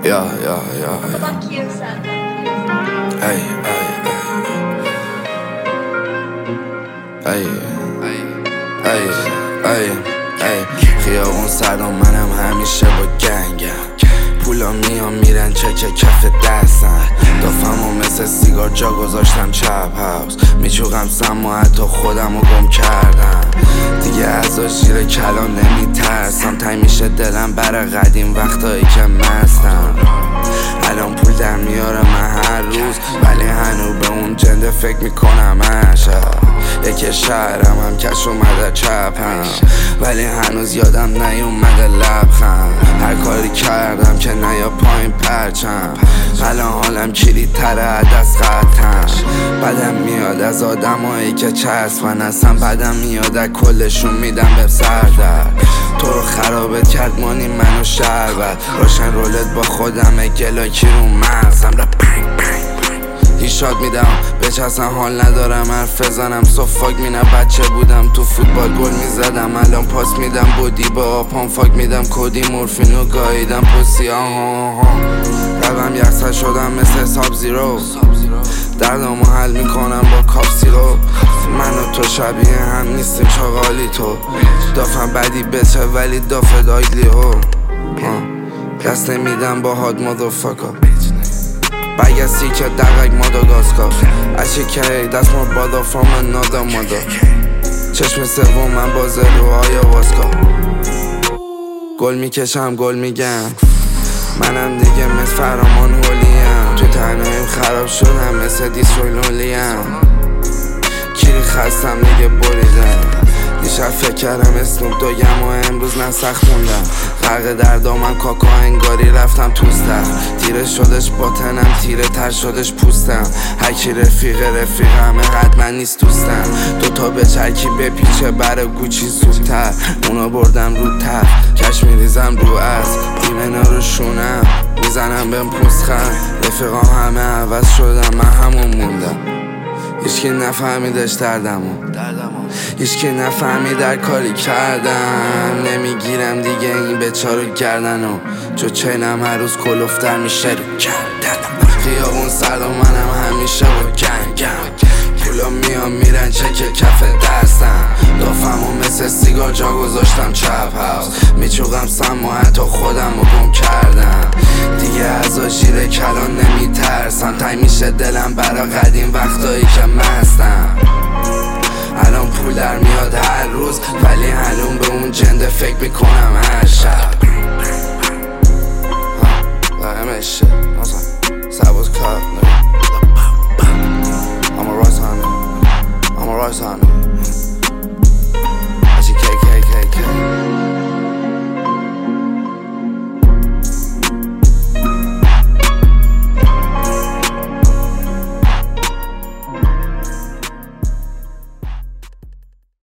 Yeah. Fuck you, son. Ay. خیابون سرد و منم همیشه با گنگم. پولا میان میرن چک کف دستم. دافمو مثل سیگار جا گذاشتم چپ هاوس. میچوقم سم و حتی خودم رو گم کردم. دیگه از آژیر کلام نمیترسم. تنگ میشه دلم برا قدیم وقتایی که مستم. الان پول در میاره من هر روز، ولی هنو به اون جنده فکر میکنم یکی شهرم هم کش اومده چپم، ولی هنوز یادم نیومده لبخند. هر کاری کردم که نیا پایین پرچم. الان حالم کلید تره دست قطعم. بدم میاد از آدمایی که چسبن هستم. بدم میاد از کلشون میدم به سردرد. تو رو خرابت کرد مانی منو شربت. روشن رولت با خودم گلاکی رو مغزم. ایشاد میدم بچه اصلا حال ندارم حرف بزنم. صفاک مینه بچه بودم تو فوتبال گل میزدم. الان پاس میدم بودی با آپام فاک میدم کودی مورفینو گاییدم پوسی روم یخصد شدم مثل ساب زیرو. دردامو حل میکنم با کاپسیرو. من و تو شبیه هم نیستیم چاقالی تو. دافم بدی بچه ولی دافت آیدلی هو. دست نمیدم با هاد مادرفاکا. برگستی که دقیق ماداگاسکار. اشی که دست مور بادا فرام انادا مادا. چشم سوم من بازه رو آیاواسکا. گل میکشم گل میگم. منم دیگه مثل فرامان هولیم. تو تنهاییم خراب شدم مثل دیسرویلولیم. کیری خستم دیگه بریدم. دیشب فکر کردم اسنوب دوگم و امروز نسخ موندم. غرق در دامن کاکا انگاری رفتم توستم. تیره شدش باطنم تیره تر شدش پوستم. هرکی رفیق همه حتما نیست دوستم. دوتا به چرکی بپیچه برای گوچی زودتر. اونا بردم رو تخت کش میریزم رو از دیمنا رو شونم. میزنم بهم پوستخم. رفیقام همه عوض شدم من همون موندم. هیچکی نفهمیدش دردمو. هیچکی نفهمید در کاری کردم. نمیگیرم دیگه این بچارو گردنو. جو چینم هر روز کلوفتر میشه رو کردنم. خیابون سرد و منم همیشه با گنگم. پولا میان میرن چک کف دستم. دافمو مثل سیگار جا گذاشتم چپ هاوس. میچوقم سم و حتی خودم رو گم کردم. دیگه از آژیر کلام نمیترسم. تنگ میشه دلم برا قدیم وقتایی که مستم. الان پول در میاد هر روز، ولی هنوز به اون جنده فکر میکنم هر شب.